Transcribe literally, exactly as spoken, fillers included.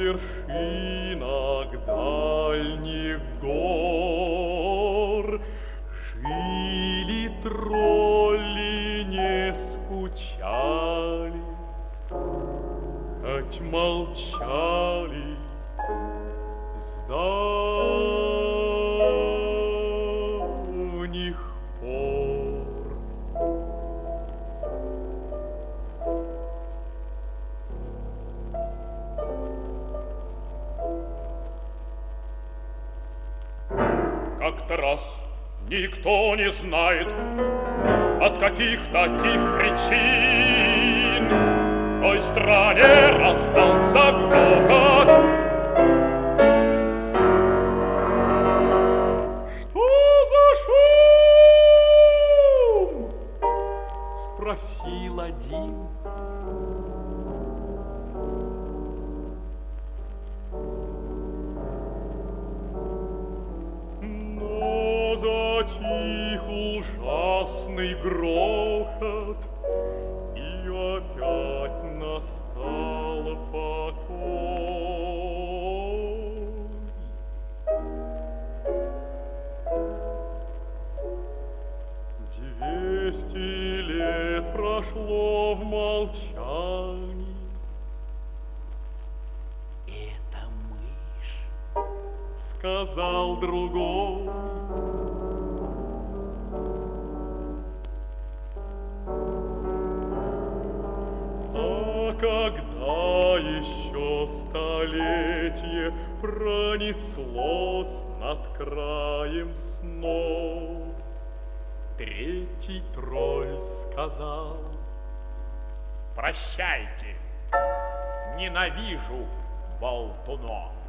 вершинах дальних гор жили тролли, не скучали, хоть молчали с давних пор. Как-то раз никто не знает, от каких таких причин в той стране раздался грохот. Что за шум? Спросил один. Затих ужасный грохот, и опять настал покой. Двести лет прошло в молчании. Это мышь, сказал другой. Когда еще столетие пронеслось над краем снов, третий тролль сказал: прощайте, ненавижу болтунов.